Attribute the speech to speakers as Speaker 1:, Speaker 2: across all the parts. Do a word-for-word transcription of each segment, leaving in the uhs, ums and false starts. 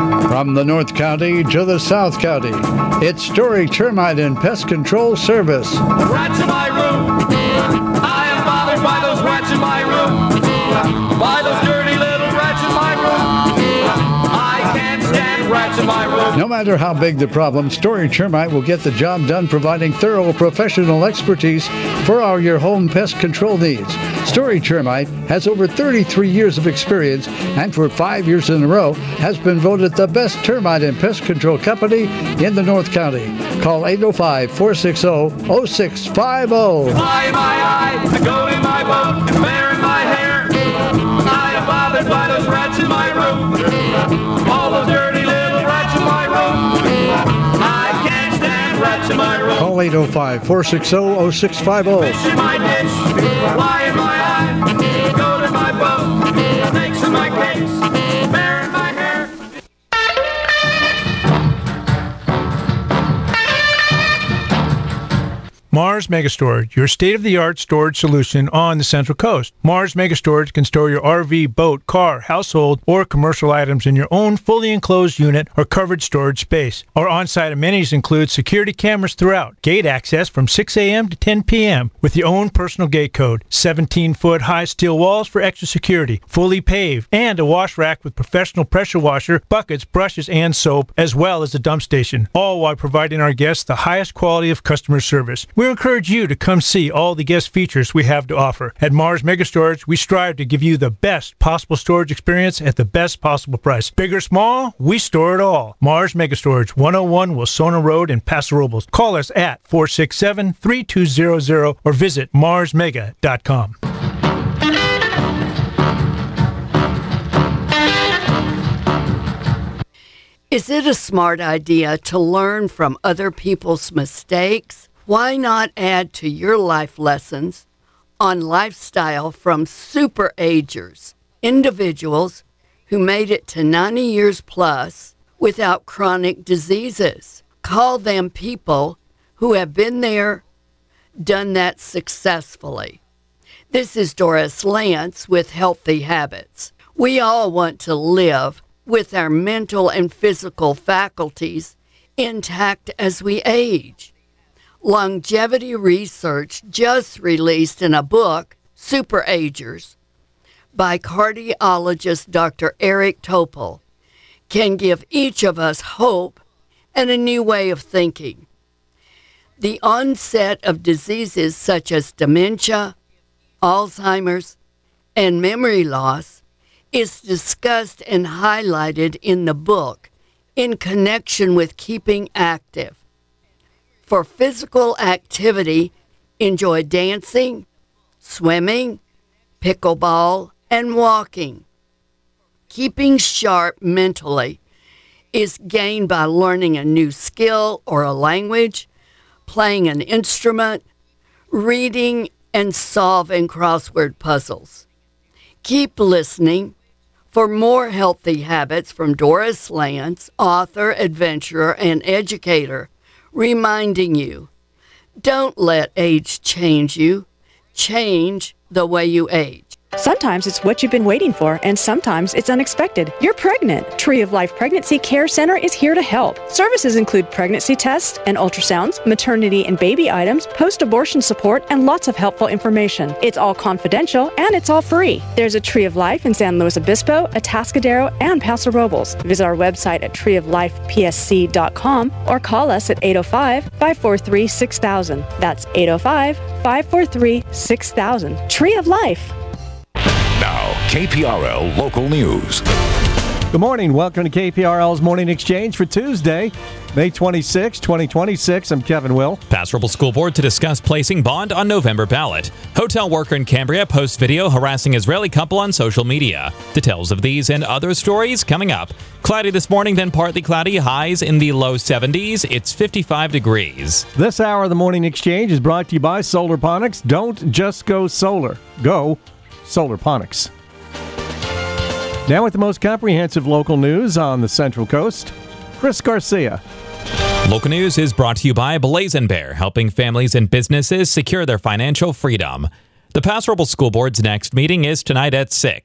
Speaker 1: From the North County to the South County, it's Story Termite and Pest Control Service.
Speaker 2: Rats in my room. I am bothered by those rats in my room. By those dirty little rats in my room. I can't stand rats in my room.
Speaker 1: No matter how big the problem, Story Termite will get the job done, providing thorough professional expertise for all your home pest control needs. Story Termite has over thirty-three years of experience and for five years in a row has been voted the best termite and pest control company in the North County. Call eight oh five, four six zero, zero six five zero.
Speaker 2: Fly in my eye, a goat in my boat, and bear in my hair. I am bothered by those rats in my room. All those dirty little rats in my room. I can't stand rats in my room.
Speaker 1: Call eight oh five, four six zero, zero six five zero.
Speaker 2: Fish in my dish, fly in my eye, goat in my boat, snakes in my case, bear in my hair.
Speaker 3: Mars Megastorage, your state-of-the-art storage solution on the Central Coast. Mars Megastorage can store your R V, boat, car, household, or commercial items in your own fully enclosed unit or covered storage space. Our on-site amenities include security cameras throughout, gate access from six a.m. to ten p.m. with your own personal gate code, seventeen-foot high steel walls for extra security, fully paved, and a wash rack with professional pressure washer, buckets, brushes, and soap, as well as a dump station, all while providing our guests the highest quality of customer service. We encourage you to come see all the guest features we have to offer. At Mars Megastorage, we strive to give you the best possible storage experience at the best possible price. Big or small, we store it all. Mars Megastorage, one oh one Wilsona Road in Paso Robles. Call us at four six seven, three two zero zero or visit mars mega dot com.
Speaker 4: Is it a smart idea to learn from other people's mistakes? Why not add to your life lessons on lifestyle from super agers, individuals who made it to ninety years plus without chronic diseases? Call them people who have been there, done that successfully. This is Doris Lance with Healthy Habits. We all want to live with our mental and physical faculties intact as we age. Longevity research just released in a book, Super Agers, by cardiologist Doctor Eric Topol, can give each of us hope and a new way of thinking. The onset of diseases such as dementia, Alzheimer's, and memory loss is discussed and highlighted in the book in connection with keeping active. For physical activity, enjoy dancing, swimming, pickleball, and walking. Keeping sharp mentally is gained by learning a new skill or a language, playing an instrument, reading, and solving crossword puzzles. Keep listening for more healthy habits from Doris Lance, author, adventurer, and educator, reminding you, don't let age change you. Change the way you age.
Speaker 5: Sometimes it's what you've been waiting for, and sometimes it's unexpected. You're pregnant. Tree of Life Pregnancy Care Center is here to help. Services include pregnancy tests and ultrasounds, maternity and baby items, post-abortion support, and lots of helpful information. It's all confidential, and it's all free. There's a Tree of Life in San Luis Obispo, Atascadero, and Paso Robles. Visit our website at tree of life p s c dot com or call us at eight oh five, five four three, six thousand. That's eight oh five, five four three, six thousand. Tree of Life.
Speaker 6: Now, K P R L Local News.
Speaker 7: Good morning. Welcome to K P R L's Morning Exchange for Tuesday, May twenty-sixth, twenty twenty-six. I'm Kevin Will.
Speaker 8: Paso Robles School Board to discuss placing bond on November ballot. Hotel worker in Cambria posts video harassing Israeli couple on social media. Details of these and other stories coming up. Cloudy this morning, then partly cloudy. Highs in the low seventies. It's fifty-five degrees.
Speaker 7: This hour of the Morning Exchange is brought to you by Solarponics. Don't just go solar. Go Solarponics. Now with the most comprehensive local news on the Central Coast, Chris Garcia.
Speaker 8: Local news is brought to you by Blazin' Bear, helping families and businesses secure their financial freedom. The Paso Robles School Board's next meeting is tonight at six.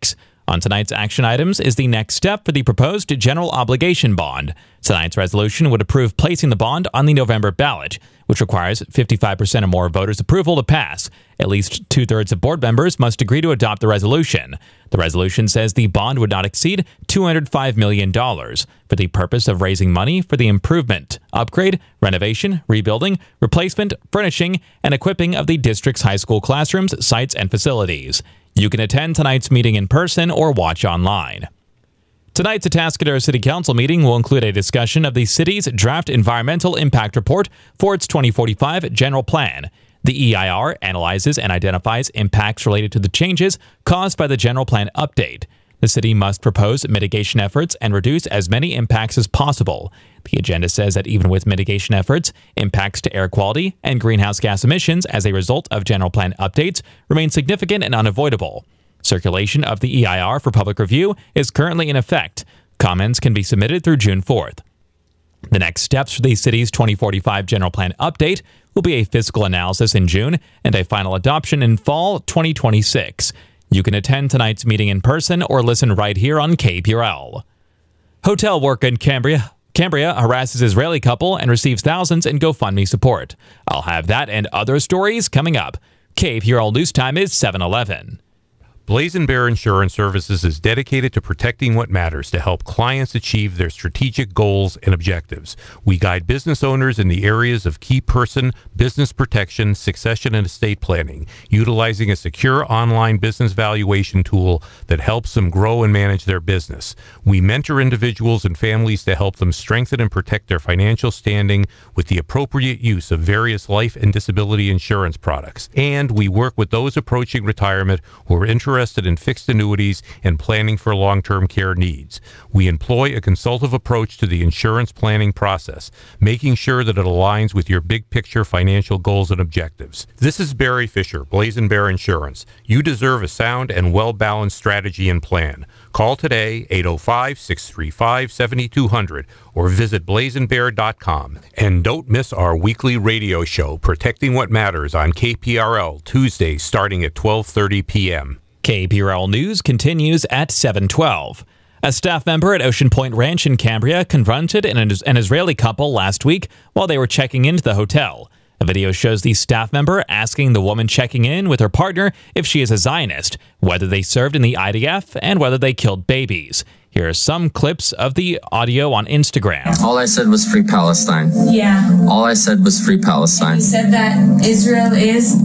Speaker 8: On tonight's action items is the next step for the proposed general obligation bond. Tonight's resolution would approve placing the bond on the November ballot, which requires fifty-five percent or more voters' approval to pass. At least two-thirds of board members must agree to adopt the resolution. The resolution says the bond would not exceed two hundred five million dollars for the purpose of raising money for the improvement, upgrade, renovation, rebuilding, replacement, furnishing, and equipping of the district's high school classrooms, sites, and facilities. You can attend tonight's meeting in person or watch online. Tonight's Atascadero City Council meeting will include a discussion of the city's draft environmental impact report for its twenty forty-five general plan. The E I R analyzes and identifies impacts related to the changes caused by the general plan update. The city must propose mitigation efforts and reduce as many impacts as possible. The agenda says that even with mitigation efforts, impacts to air quality and greenhouse gas emissions as a result of general plan updates remain significant and unavoidable. Circulation of the E I R for public review is currently in effect. Comments can be submitted through June fourth. The next steps for the city's twenty forty-five general plan update will be a fiscal analysis in June and a final adoption in fall twenty twenty-six. You can attend tonight's meeting in person or listen right here on K P R L. Hotel worker in Cambria, Cambria harasses Israeli couple and receives thousands in GoFundMe support. I'll have that and other stories coming up. K P R L News Time is seven eleven.
Speaker 9: Blazing Bear Insurance Services is dedicated to protecting what matters to help clients achieve their strategic goals and objectives. We guide business owners in the areas of key person, business protection, succession, and estate planning, utilizing a secure online business valuation tool that helps them grow and manage their business. We mentor individuals and families to help them strengthen and protect their financial standing with the appropriate use of various life and disability insurance products. And we work with those approaching retirement who are interested interested in fixed annuities and planning for long-term care needs. We employ a consultative approach to the insurance planning process, making sure that it aligns with your big picture financial goals and objectives. This is Barry Fisher, Blazing Bear Insurance. You deserve a sound and well-balanced strategy and plan. Call today, eight oh five, six three five, seven two zero zero, or visit blazing bear dot com. And don't miss our weekly radio show, Protecting What Matters, on K P R L, Tuesdays starting at twelve thirty p.m.
Speaker 8: K P R L News continues at seven twelve. A staff member at Ocean Point Ranch in Cambria confronted an, an Israeli couple last week while they were checking into the hotel. A video shows the staff member asking the woman checking in with her partner if she is a Zionist, whether they served in the I D F, and whether they killed babies. Here are some clips of the audio on Instagram.
Speaker 10: All I said was free Palestine.
Speaker 11: Yeah.
Speaker 10: All I said was free Palestine.
Speaker 11: You said that Israel is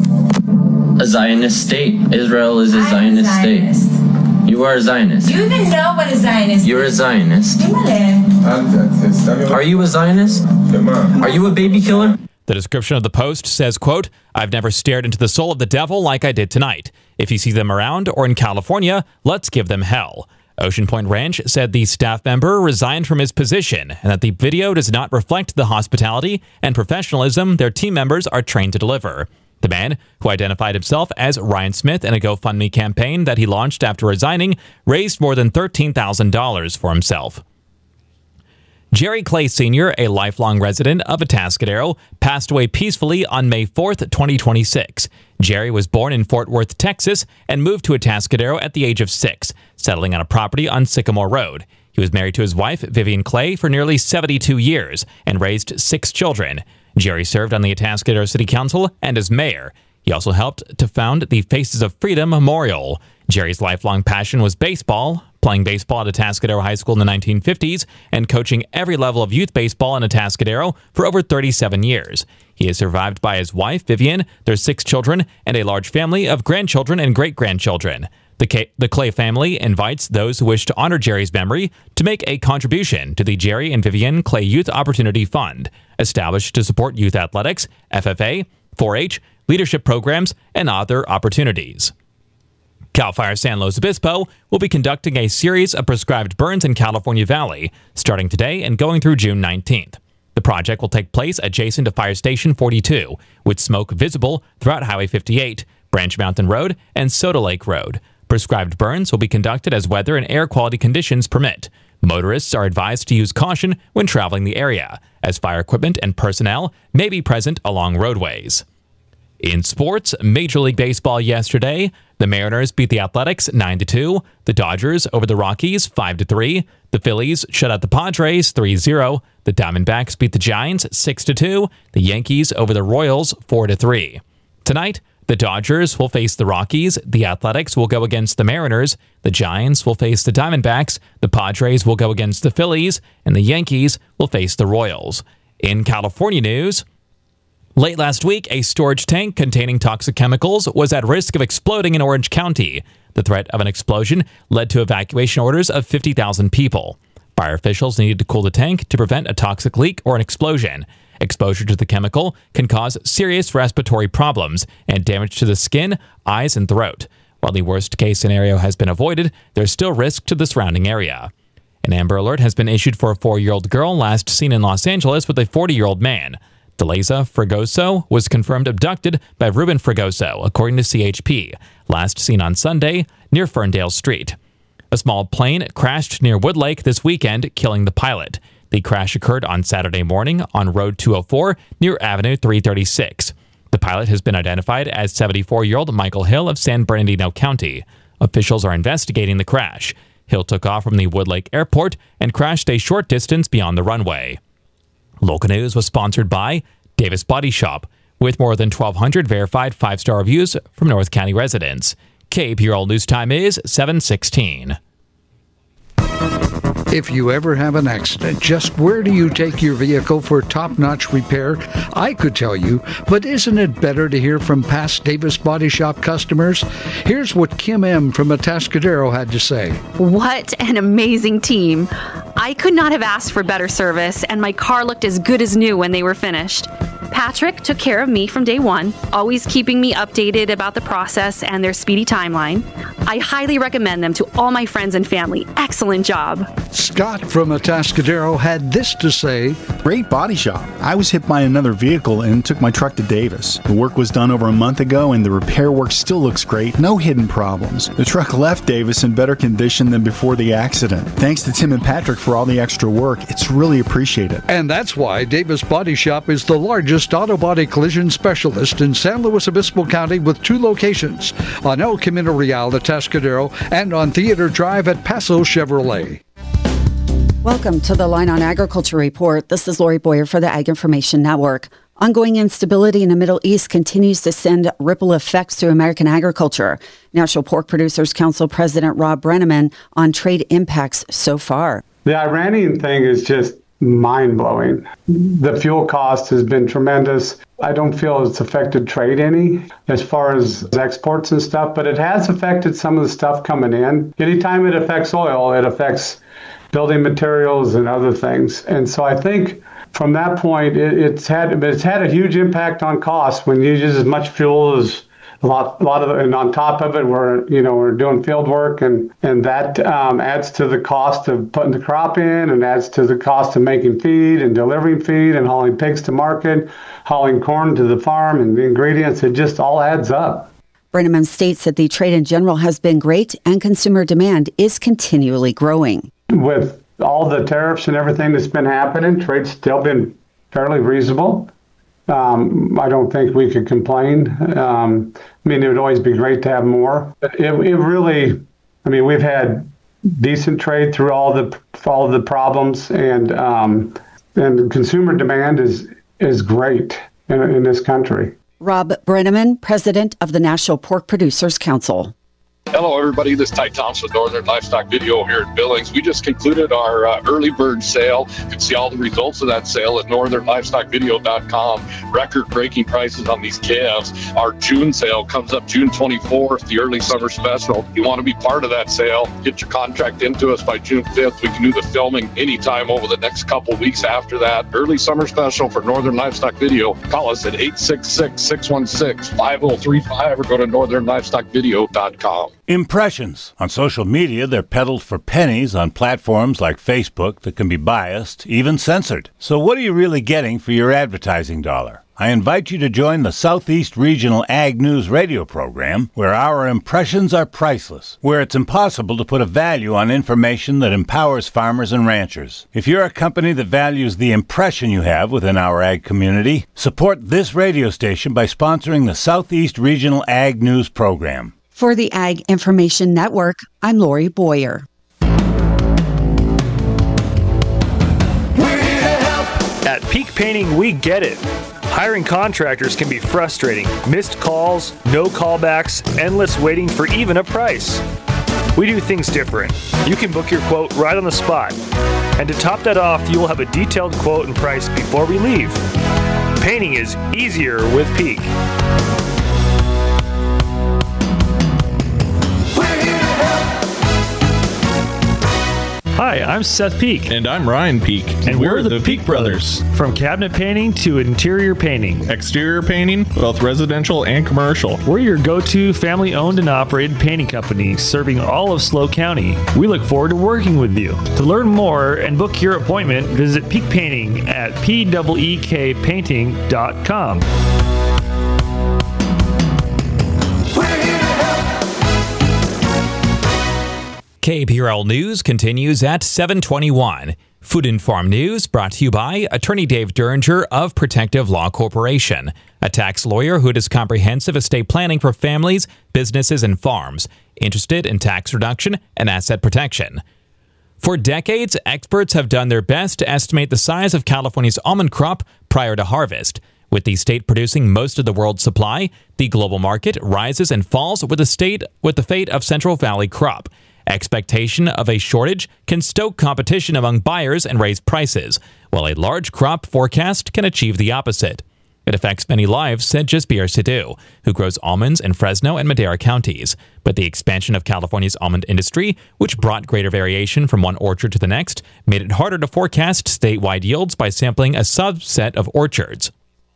Speaker 10: a Zionist state. Israel is a
Speaker 11: I'm
Speaker 10: Zionist,
Speaker 11: a Zionist
Speaker 10: state. You are a Zionist.
Speaker 11: Do you even know what a Zionist
Speaker 10: You're
Speaker 11: is?
Speaker 10: a Zionist. Are you a Zionist? Are you a baby killer?
Speaker 8: The description of the post says, quote, "I've never stared into the soul of the devil like I did tonight. If you see them around or in California, let's give them hell." Ocean Point Ranch said the staff member resigned from his position and that the video does not reflect the hospitality and professionalism their team members are trained to deliver. The man, who identified himself as Ryan Smith in a GoFundMe campaign that he launched after resigning, raised more than thirteen thousand dollars for himself. Jerry Clay Senior, a lifelong resident of Atascadero, passed away peacefully on May fourth, twenty twenty-six. Jerry was born in Fort Worth, Texas, and moved to Atascadero at the age of six, settling on a property on Sycamore Road. He was married to his wife, Vivian Clay, for nearly seventy-two years and raised six children. Jerry served on the Atascadero City Council and as mayor. He also helped to found the Faces of Freedom Memorial. Jerry's lifelong passion was baseball, playing baseball at Atascadero High School in the nineteen fifties and coaching every level of youth baseball in Atascadero for over thirty-seven years. He is survived by his wife, Vivian, their six children, and a large family of grandchildren and great-grandchildren. The, K- the Clay family invites those who wish to honor Jerry's memory to make a contribution to the Jerry and Vivian Clay Youth Opportunity Fund, established to support youth athletics, F F A, four H, leadership programs, and other opportunities. CAL FIRE San Luis Obispo will be conducting a series of prescribed burns in California Valley, starting today and going through June nineteenth. The project will take place adjacent to Fire Station forty-two, with smoke visible throughout Highway fifty-eight, Branch Mountain Road, and Soda Lake Road. Prescribed burns will be conducted as weather and air quality conditions permit. Motorists are advised to use caution when traveling the area, as fire equipment and personnel may be present along roadways. In sports, Major League Baseball yesterday, the Mariners beat the Athletics nine to two, the Dodgers over the Rockies five to three, the Phillies shut out the Padres three zero, the Diamondbacks beat the Giants six to two, the Yankees over the Royals four to three. Tonight, the Dodgers will face the Rockies, the Athletics will go against the Mariners, the Giants will face the Diamondbacks, the Padres will go against the Phillies, and the Yankees will face the Royals. In California news, late last week, a storage tank containing toxic chemicals was at risk of exploding in Orange County. The threat of an explosion led to evacuation orders of fifty thousand people. Fire officials needed to cool the tank to prevent a toxic leak or an explosion. Exposure to the chemical can cause serious respiratory problems and damage to the skin, eyes, and throat. While the worst-case scenario has been avoided, there's still risk to the surrounding area. An Amber Alert has been issued for a four-year-old girl last seen in Los Angeles with a forty-year-old man. Deleza Fregoso was confirmed abducted by Ruben Fregoso, according to C H P, last seen on Sunday near Ferndale Street. A small plane crashed near Woodlake this weekend, killing the pilot. The crash occurred on Saturday morning on Road two oh four near Avenue three thirty-six. The pilot has been identified as seventy-four-year-old Michael Hill of San Bernardino County. Officials are investigating the crash. Hill took off from the Woodlake Airport and crashed a short distance beyond the runway. Local news was sponsored by Davis Body Shop, with more than twelve hundred verified five-star reviews from North County residents. K P R L News Time is seven sixteen.
Speaker 1: If you ever have an accident, just where do you take your vehicle for top-notch repair? I could tell you, but isn't it better to hear from past Davis Body Shop customers? Here's what Kim M. from Atascadero had to say.
Speaker 12: What an amazing team. I could not have asked for better service, and my car looked as good as new when they were finished. Patrick took care of me from day one, always keeping me updated about the process and their speedy timeline. I highly recommend them to all my friends and family. Excellent job.
Speaker 1: Scott from Atascadero had this to say.
Speaker 13: Great body shop. I was hit by another vehicle and took my truck to Davis. The work was done over a month ago and the repair work still looks great. No hidden problems. The truck left Davis in better condition than before the accident. Thanks to Tim and Patrick for all the extra work. It's really appreciated.
Speaker 1: And that's why Davis Body Shop is the largest auto body collision specialist in San Luis Obispo County with two locations, on El Camino Real at Atascadero and on Theater Drive at Paso Chevrolet.
Speaker 14: Welcome to the Line on Agriculture Report. This is Lori Boyer for the Ag Information Network. Ongoing instability in the Middle East continues to send ripple effects to American agriculture. National Pork Producers Council President Rob Brenneman on trade impacts so far.
Speaker 15: The Iranian thing is just mind-blowing. The fuel cost has been tremendous. I don't feel it's affected trade any as far as exports and stuff, but it has affected some of the stuff coming in. Anytime it affects oil, it affects building materials and other things. And so I think from that point, it, it's had it's had a huge impact on costs when you use as much fuel as a lot, a lot of, and on top of it, we're you know we're doing field work, and and that um, adds to the cost of putting the crop in, and adds to the cost of making feed and delivering feed and hauling pigs to market, hauling corn to the farm, and the ingredients. It just all adds up.
Speaker 14: Brenneman states that the trade in general has been great, and consumer demand is continually growing.
Speaker 15: With all the tariffs and everything that's been happening, trade's still been fairly reasonable. Um, I don't think we could complain. Um, I mean, it would always be great to have more. But it, it really, I mean, we've had decent trade through all the all of the problems, and um, and consumer demand is is great in, in this country.
Speaker 14: Rob Brenneman, president of the National Pork Producers Council.
Speaker 16: Hello, everybody. This is Ty Thompson, Northern Livestock Video here in Billings. We just concluded our uh, early bird sale. You can see all the results of that sale at northern livestock video dot com. Record-breaking prices on these calves. Our June sale comes up June twenty-fourth, the early summer special. If you want to be part of that sale, get your contract into us by June fifth. We can do the filming anytime over the next couple weeks after that. Early summer special for Northern Livestock Video. Call us at eight six six, six one six, five oh three five or go to northern livestock video dot com.
Speaker 17: Impressions. On social media, they're peddled for pennies on platforms like Facebook that can be biased, even censored. So what are you really getting for your advertising dollar? I invite you to join the Southeast Regional Ag News radio program, where our impressions are priceless, where it's impossible to put a value on information that empowers farmers and ranchers. If you're a company that values the impression you have within our ag community, support this radio station by sponsoring the Southeast Regional Ag News program.
Speaker 14: For the Ag Information Network, I'm Lori Boyer.
Speaker 18: At Peak Painting, we get it. Hiring contractors can be frustrating. Missed calls, no callbacks, endless waiting for even a price. We do things different. You can book your quote right on the spot. And to top that off, you will have a detailed quote and price before we leave. Painting is easier with Peak. Hi, I'm Seth Peak.
Speaker 19: And I'm Ryan Peak.
Speaker 18: And
Speaker 19: we're,
Speaker 18: we're
Speaker 19: the,
Speaker 18: the
Speaker 19: Peak,
Speaker 18: Peak
Speaker 19: Brothers.
Speaker 18: Brothers. From cabinet painting to interior painting.
Speaker 19: Exterior painting, both residential and commercial.
Speaker 18: We're your go-to family-owned and operated painting company serving all of SLO County. We look forward to working with you. To learn more and book your appointment, visit Peak Painting at p e e k painting dot com.
Speaker 8: K P R L News continues at seven twenty-one. Food and Farm News brought to you by Attorney Dave Derringer of Protective Law Corporation, a tax lawyer who does comprehensive estate planning for families, businesses, and farms, interested in tax reduction and asset protection. For decades, experts have done their best to estimate the size of California's almond crop prior to harvest. With the state producing most of the world's supply, the global market rises and falls with the state with the fate of Central Valley crop. Expectation of a shortage can stoke competition among buyers and raise prices, while a large crop forecast can achieve the opposite. It affects many lives, said Jasbir Sidhu, who grows almonds in Fresno and Madera counties. But the expansion of California's almond industry, which brought greater variation from one orchard to the next, made it harder to forecast statewide yields by sampling a subset of orchards.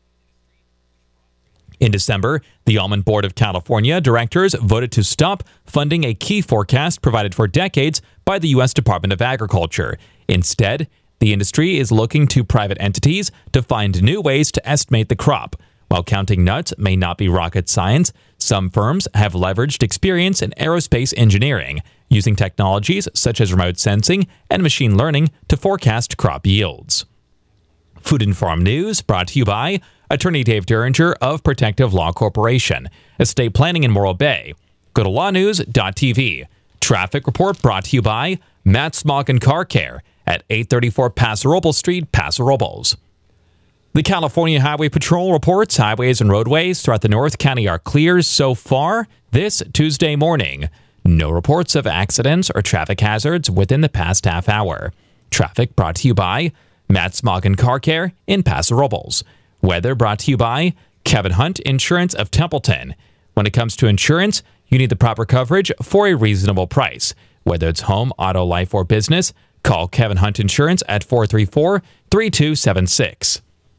Speaker 8: In December, the Almond Board of California directors voted to stop funding a key forecast provided for decades by the U S Department of Agriculture. Instead, the industry is looking to private entities to find new ways to estimate the crop. While counting nuts may not be rocket science, some firms have leveraged experience in aerospace engineering, using technologies such as remote sensing and machine learning to forecast crop yields. Food and Farm News brought to you by Attorney Dave Derringer of Protective Law Corporation, estate planning in Morro Bay. Go to law news dot t v. Traffic report brought to you by Matt Smolkin Car Care at eight thirty-four Paso Robles Street, Paso Robles. The California Highway Patrol reports highways and roadways throughout the North County are clear so far this Tuesday morning. No reports of accidents or traffic hazards within the past half hour. Traffic brought to you by Matt Smolkin Car Care in Paso Robles. Weather brought to you by Kevin Hunt Insurance of Templeton. When it comes to insurance, you need the proper coverage for a reasonable price. Whether it's home, auto, life, or business, call Kevin Hunt Insurance at four three four, three two seven six.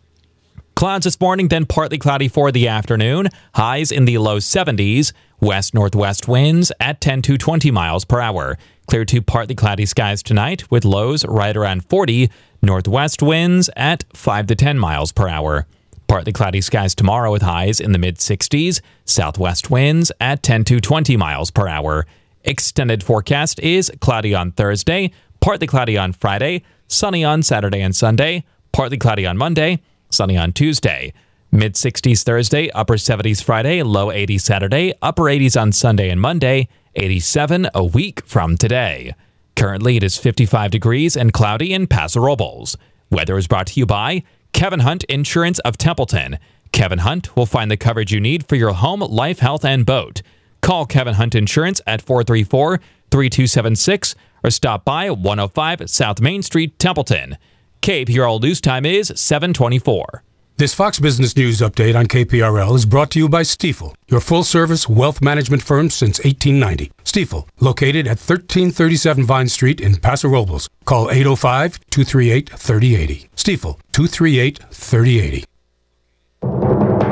Speaker 8: Clouds this morning, then partly cloudy for the afternoon. Highs in the low seventies. West-northwest winds at ten to twenty miles per hour. Clear to partly cloudy skies tonight with lows right around forty. Northwest winds at five to ten miles per hour. Partly cloudy skies tomorrow with highs in the mid-sixties. Southwest winds at ten to twenty miles per hour. Extended forecast is cloudy on Thursday, partly cloudy on Friday, sunny on Saturday and Sunday, partly cloudy on Monday, sunny on Tuesday. Mid-sixties Thursday, upper seventies Friday, low eighties Saturday, upper eighties on Sunday and Monday, eighty-seven a week from today. Currently, it is fifty-five degrees and cloudy in Paso Robles. Weather is brought to you by Kevin Hunt Insurance of Templeton. Kevin Hunt will find the coverage you need for your home, life, health, and boat. Call Kevin Hunt Insurance at four three four, three two seven six or stop by one oh five South Main Street, Templeton. K P R L News Time is seven twenty-four.
Speaker 20: This Fox Business News update on K P R L is brought to you by Stifel, your full-service wealth management firm since eighteen ninety. Stifel, located at thirteen thirty-seven Vine Street in Paso Robles. Call eight oh five, two three eight, three oh eight oh. Stifel, two three eight, three oh eight oh.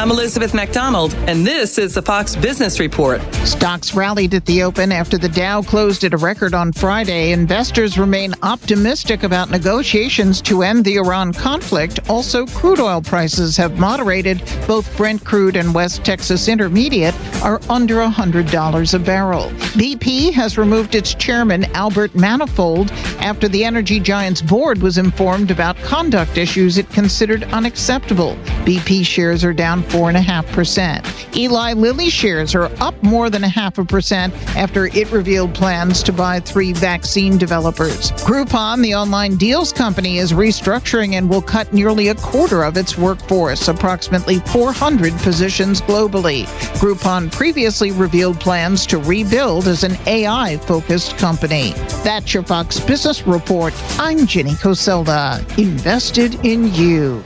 Speaker 21: I'm Elizabeth McDonald, and this is the Fox Business Report.
Speaker 22: Stocks rallied at the open after the Dow closed at a record on Friday. Investors remain optimistic about negotiations to end the Iran conflict. Also, crude oil prices have moderated. Both Brent crude and West Texas Intermediate are under one hundred dollars a barrel. B P has removed its chairman, Albert Manifold, after the energy giant's board was informed about conduct issues it considered unacceptable. B P shares are down four point five percent. Eli Lilly shares are up more than a half a percent after it revealed plans to buy three vaccine developers. Groupon, the online deals company, is restructuring and will cut nearly a quarter of its workforce, approximately four hundred positions globally. Groupon previously revealed plans to rebuild as an A I-focused company. That's your Fox Business Report. I'm Jenny Coselda. Invested in you.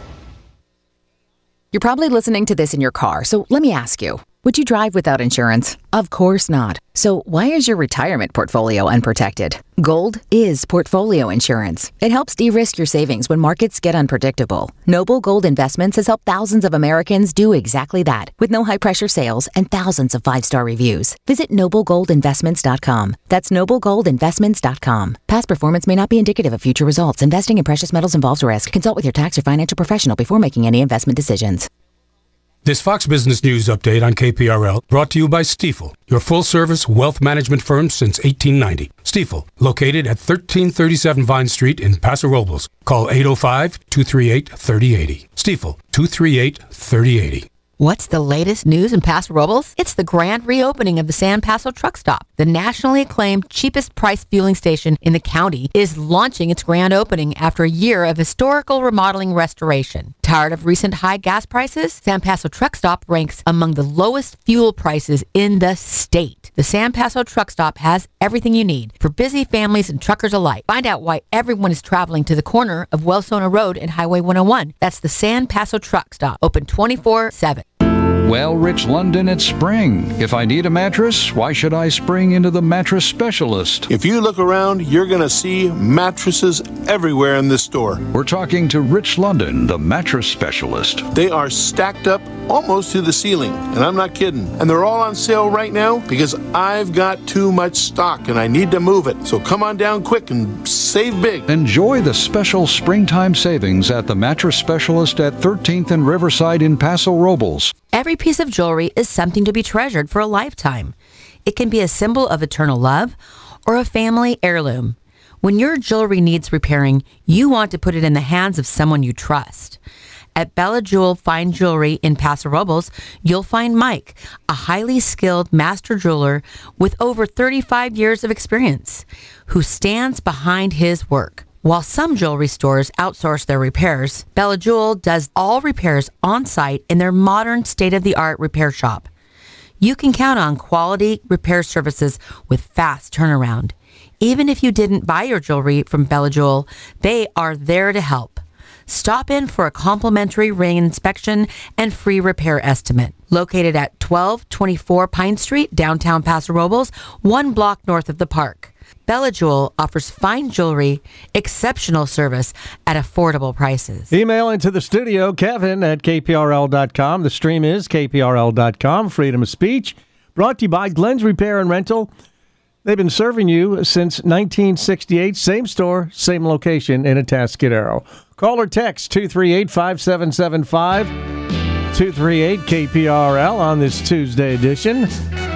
Speaker 23: You're probably listening to this in your car, so let me ask you, would you drive without insurance? Of course not. So why is your retirement portfolio unprotected? Gold is portfolio insurance. It helps de-risk your savings when markets get unpredictable. Noble Gold Investments has helped thousands of Americans do exactly that, with no high-pressure sales and thousands of five-star reviews. Visit noble gold investments dot com. That's noble gold investments dot com. Past performance may not be indicative of future results. Investing in precious metals involves risk. Consult with your tax or financial professional before making any investment decisions.
Speaker 20: This Fox Business News update on K P R L brought to you by Stifel, your full-service wealth management firm since eighteen ninety. Stifel, located at thirteen thirty-seven Vine Street in Paso Robles. Call eight oh five, two three eight, three oh eight oh. Stifel, two three eight, three oh eight oh.
Speaker 24: What's the latest news in Paso Robles? It's the grand reopening of the San Paso Truck Stop. The nationally acclaimed cheapest price fueling station in the county is launching its grand opening after a year of historical remodeling restoration. Tired of recent high gas prices? San Paso Truck Stop ranks among the lowest fuel prices in the state. The San Paso Truck Stop has everything you need for busy families and truckers alike. Find out why everyone is traveling to the corner of Wellsona Road and Highway one oh one. That's the San Paso Truck Stop, open twenty-four seven.
Speaker 25: Well, Rich London, it's spring. If I need a mattress, why should I spring into the Mattress Specialist?
Speaker 26: If you look around, you're going to see mattresses everywhere in this store.
Speaker 25: We're talking to Rich London, the Mattress Specialist.
Speaker 26: They are stacked up almost to the ceiling, and I'm not kidding. And they're all on sale right now because I've got too much stock and I need to move it. So come on down quick and save big.
Speaker 25: Enjoy the special springtime savings at the Mattress Specialist at thirteenth and Riverside in Paso Robles.
Speaker 24: Every piece of jewelry is something to be treasured for a lifetime. It can be a symbol of eternal love or a family heirloom. When your jewelry needs repairing, you want to put it in the hands of someone you trust. At Bella Jewel Fine Jewelry in Paso Robles, you'll find Mike, a highly skilled master jeweler with over thirty-five years of experience, who stands behind his work. While some jewelry stores outsource their repairs, Bella Jewel does all repairs on-site in their modern state-of-the-art repair shop. You can count on quality repair services with fast turnaround. Even if you didn't buy your jewelry from Bella Jewel, they are there to help. Stop in for a complimentary ring inspection and free repair estimate. Located at twelve twenty-four Pine Street, downtown Paso Robles, one block north of the park. Bella Jewel offers fine jewelry, exceptional service at affordable prices.
Speaker 7: Email into the studio, Kevin at K P R L dot com. The stream is K P R L dot com. Freedom of speech. Brought to you by Glenn's Repair and Rental. They've been serving you since nineteen sixty-eight. Same store, same location in Atascadero. Call or text two three eight, five seven seven five, two three eight K P R L on this Tuesday edition.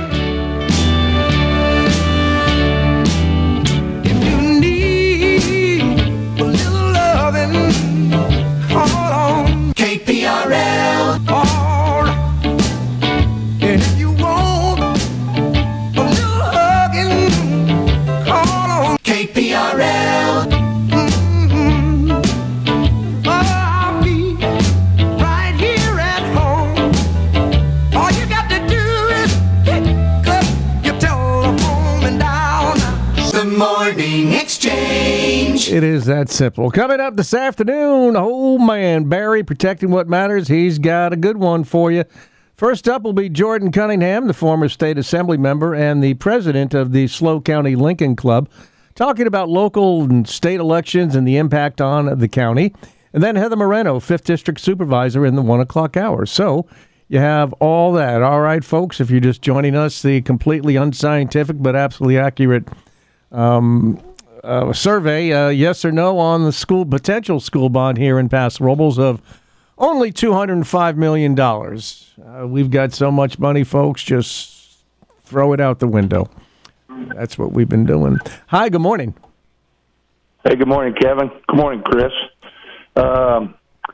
Speaker 2: K P R L. All right. And if you want a little hugging, call on K P R L. Mm-hmm. I'll be right here at home. All you got to do is pick up your telephone and dial the Morning Exchange.
Speaker 7: It is that simple. Coming up this afternoon, oh man, Barry protecting what matters. He's got a good one for you. First up will be Jordan Cunningham, the former state assembly member and the president of the SLO County Lincoln Club, talking about local and state elections and the impact on the county. And then Heather Moreno, fifth District Supervisor in the one o'clock hour. So You have all that. All right, folks, if you're just joining us, the completely unscientific but absolutely accurate um, uh, survey, uh, yes or no on the school potential school bond here in Paso Robles of only two hundred five million dollars. Uh, we've got so much money, folks, just throw it out the window. That's what we've been doing. Hi, good morning.
Speaker 3: Hey, good morning, Kevin. Good morning, Chris. Um,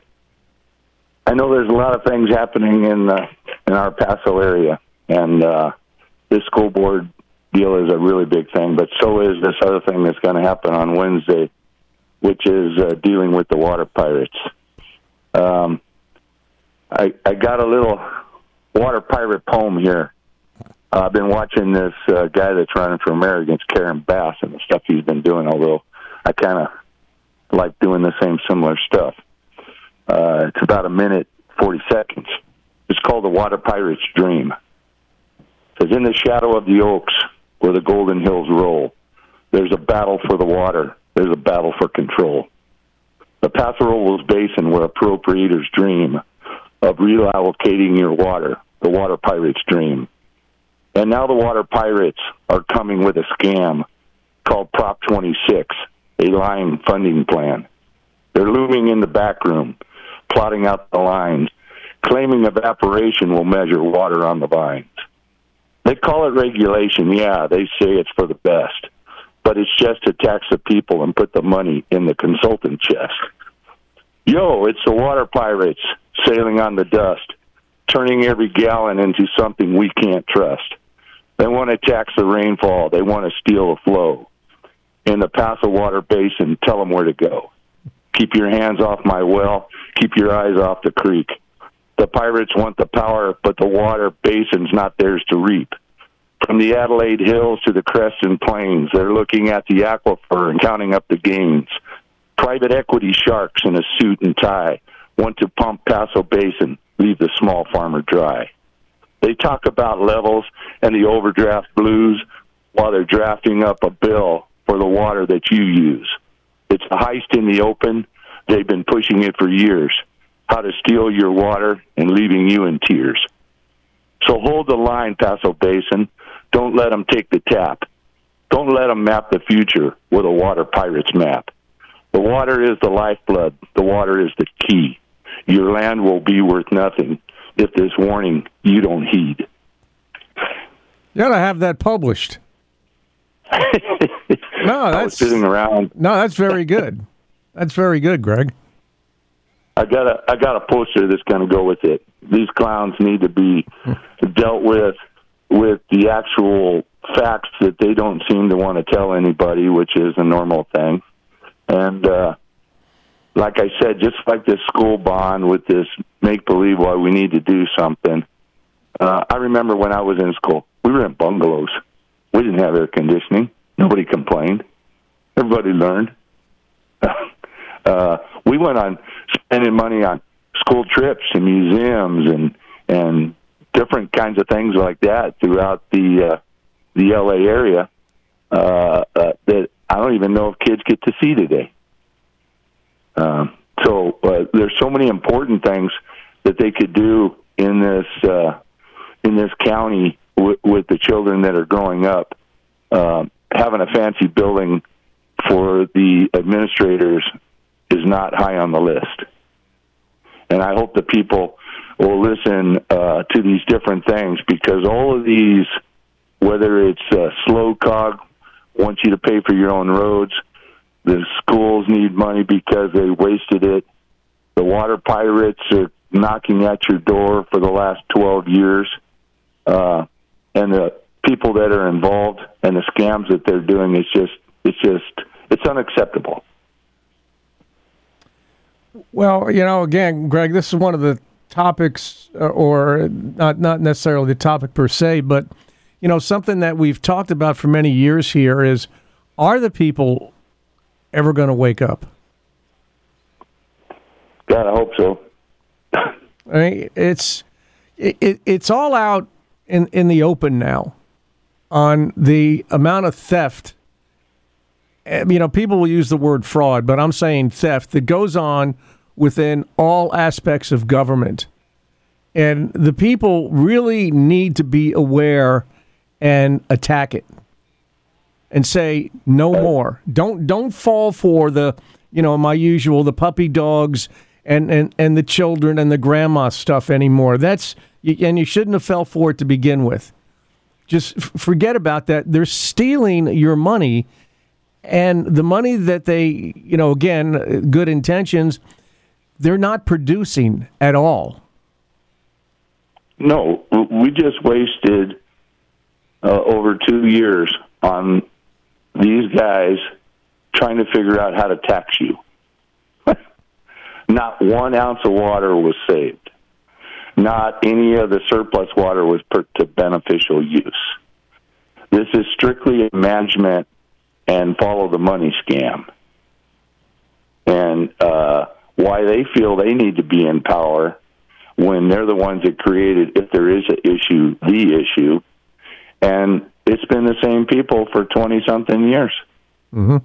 Speaker 3: I know there's a lot of things happening in the, in our Paso area, and uh, this school board deal is a really big thing, but so is this other thing that's going to happen on Wednesday, which is uh, dealing with the water pirates. Um, I, I got a little water pirate poem here. Uh, I've been watching this uh, guy that's running for mayor against Karen Bass and the stuff he's been doing, although I kind of like doing the same similar stuff. Uh, it's about a minute, forty seconds. It's called The Water Pirate's Dream. It says, in the shadow of the oaks where the golden hills roll, there's a battle for the water. There's a battle for control. The Paso Robles Basin where appropriators dream of reallocating your water, the water pirates' dream. And now the water pirates are coming with a scam called Prop twenty-six, a line funding plan. They're looming in the back room, plotting out the lines, claiming evaporation will measure water on the vines. They call it regulation. Yeah, they say it's for the best, but it's just to tax the people and put the money in the consultant chest. Yo, it's the water pirates sailing on the dust, turning every gallon into something we can't trust. They want to tax the rainfall. They want to steal the flow. In the Paso Water Basin, tell them where to go. Keep your hands off my well. Keep your eyes off the creek. The pirates want the power, but the water basin's not theirs to reap. From the Adelaide Hills to the Creston Plains, they're looking at the aquifer and counting up the gains. Private equity sharks in a suit and tie want to pump Paso Basin, leave the small farmer dry. They talk about levels and the overdraft blues while they're drafting up a bill for the water that you use. It's a heist in the open. They've been pushing it for years. How to steal your water and leaving you in tears. So hold the line, Paso Basin. Don't let them take the tap. Don't let them map the future with a water pirate's map. The water is the lifeblood. The water is the key. Your land will be worth nothing if this warning you don't heed.
Speaker 7: You ought to have that published. No, that's
Speaker 3: I was sitting around.
Speaker 7: No, that's very good. That's very good, Greg.
Speaker 3: I got a I got a poster that's going to go with it. These clowns need to be dealt with with the actual facts that they don't seem to want to tell anybody, which is a normal thing. And uh, like I said, just like this school bond with this make-believe why we need to do something. Uh, I remember when I was in school, we were in bungalows. We didn't have air conditioning. Nobody complained. Everybody learned. uh, we went on spending money on school trips and museums and and different kinds of things like that throughout the uh, the L A area uh, uh, that I don't even know if kids get to see today. Um, so uh, there's so many important things that they could do in this uh, in this county w- with the children that are growing up. Uh, having a fancy building for the administrators is not high on the list. And I hope that people will listen uh, to these different things, because all of these, whether it's uh, slow cog, wants you to pay for your own roads, the schools need money because they wasted it, the water pirates are knocking at your door for the last twelve years, uh, and the people that are involved and the scams that they're doing, it's just, it's just, it's unacceptable.
Speaker 7: Well, you know, again, Greg, this is one of the topics, uh, or not not necessarily the topic per se, but, you know, something that we've talked about for many years here is, are the people ever going to wake up?
Speaker 3: God, I hope so.
Speaker 7: I mean, it's it, it, it's all out in, in the open now on the amount of theft. You know, people will use the word fraud, but I'm saying theft that goes on within all aspects of government. And the people really need to be aware and attack it and say no more. Don't don't fall for the, you know, my usual, the puppy dogs and, and, and the children and the grandma stuff anymore. That's and you shouldn't have fell for it to begin with. Just f- forget about that. They're stealing your money, and the money that they, you know, again, good intentions, they're not producing at all.
Speaker 3: No, we just wasted uh, over two years on these guys trying to figure out how to tax you. Not one ounce of water was saved. Not any of the surplus water was put to beneficial use. This is strictly a management and follow the money scam. And uh, why they feel they need to be in power when they're the ones that created, if there is an issue, the issue. And it's been the same people for twenty-something years.
Speaker 7: Mm-hmm.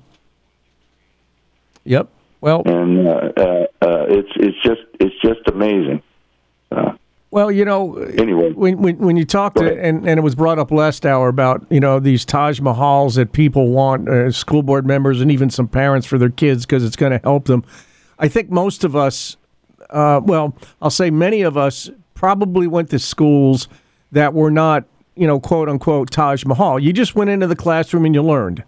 Speaker 7: Yep. Well,
Speaker 3: and uh, uh, uh, it's it's just it's just amazing. Uh,
Speaker 7: well, you know,
Speaker 3: anyway,
Speaker 7: when when, when you talked to, and, and it was brought up last hour about, you know, these Taj Mahals that people want, uh, school board members and even some parents for their kids because it's going to help them. I think most of us, uh, well, I'll say many of us probably went to schools that were not, you know, quote unquote Taj Mahal. You just went into the classroom and you learned.